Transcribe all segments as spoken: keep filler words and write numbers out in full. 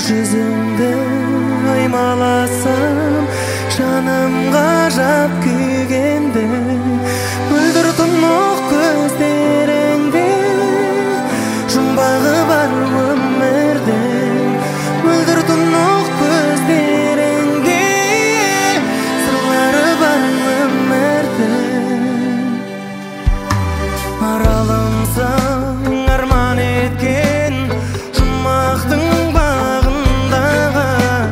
жүзіңді аймаласам, жанымға жап күйгенде, мөлдір тұнық көздеріңде жұмбағы бар өмірде, мөлдір тұнық көздеріңде сырлары бар өмірде. Аралымсың арман еткен жұмақтың бағындағы,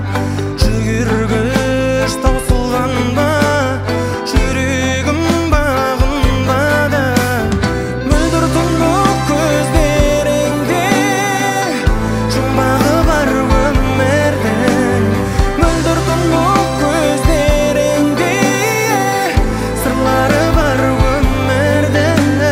жүгіргіш таусылған ба жүрегім бағынбады. Мөлдір тұнық көздеріңде жұмбағы бар өмірдің, мөлдір тұнық көздеріңде сырлары бар өмірдің.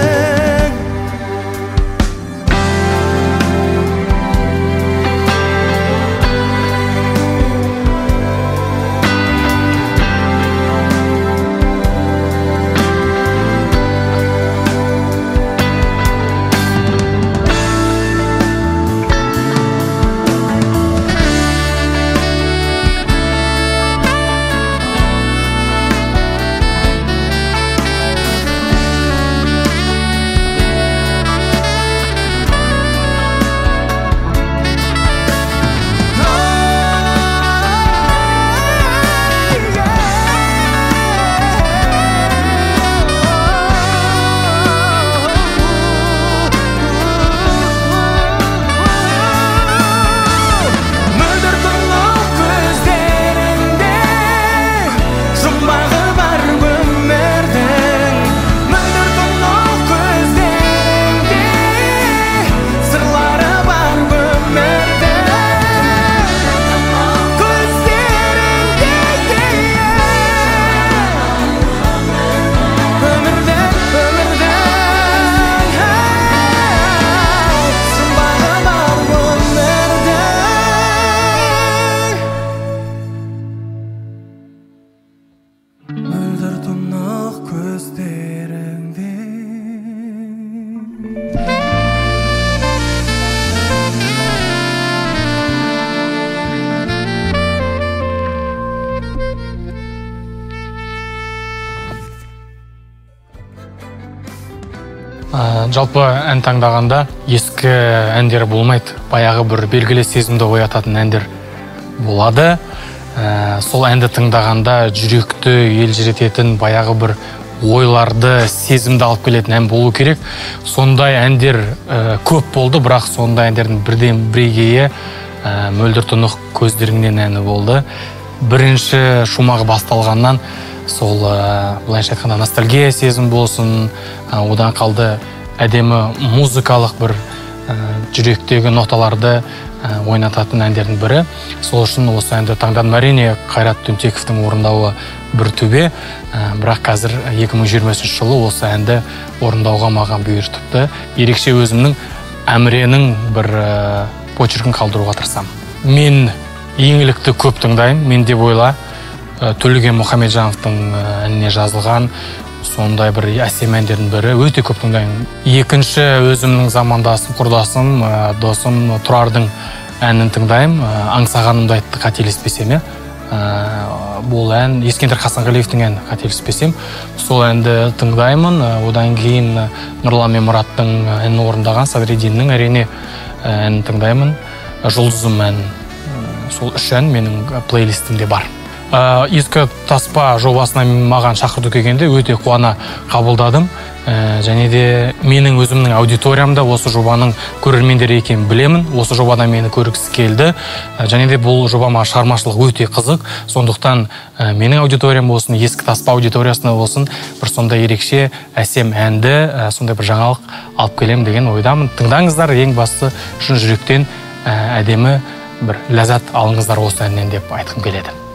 Мөлдір тұнық көздеріңде. Жалпы ән таңдағанда ескі әндер болмайды, баяғы бір белгілі сезімді оятатын әндер болады. Сол әнді тыңдағанда жүректі елжірететін, баяғы бір ойларды, сезімді алып келетін ән болу керек. Сондай әндер көп болды, бірақ сондай әндердің бірден бірегейі мөлдір тұнық көздеріңнен әні болды. Бірінші шумағы басталғаннан сол былайша айтқанда ностальгия сезім болсын, одан қалды әдемі музыкалық бір жүректегі ноталарды ойнататын әндердің бірі. Сол үшін осы әнді таңдадым. Әрине Қайрат Түнтековтің орындауы бір төбе, бірақ қазір екі мың жиырмасыншы жылы осы әнді орындауға маған бұйыртыпты. Ерекше өзімнің әміренің бір почеркін қалдыруға тырысамын. Мен еңлікті көп тыңдаймын, мен деп ойла. Төлеген Мұхамеджановтың әніне жазылған сондай бір әсем әндердің бірі, өте көп тыңдаймын. Екінші өзімнің замандасым, құрдасым, досым Тұрардың әнін тыңдаймын. Аңсағанымды айтты, қателеспесем. Бұл ән Ескендір Хасанғалиевтің әні, қателеспесем. Сол әнді тыңдаймын. Одан кейін Нұрлан мен Мұраттың әнін орындаған Садриддиннің әрине әнін тыңдаймын. Жұлдызым ән. Сол үш ән менің плейлистімде бар. Ескі таспа жобасына маған шақырды келгенде өте қуана қабылдадым. Және де менің өзімнің аудиториямда осы жобаның көрермендері екенін білемін. Осы жобада мені көргісі келді. Және де бұл жобама шығармашылық өте қызық. Сондықтан менің аудиториям болсын, ескі таспа аудиториясына болсын, бір сондай ерекше әсем әнді, сондай бір жаңалық алып келем деген ойдамын. Тыңдаңыздар, ең басты шын жүректен әдемі бір ләззат алыңыздар осы әннен деп айтқым келеді.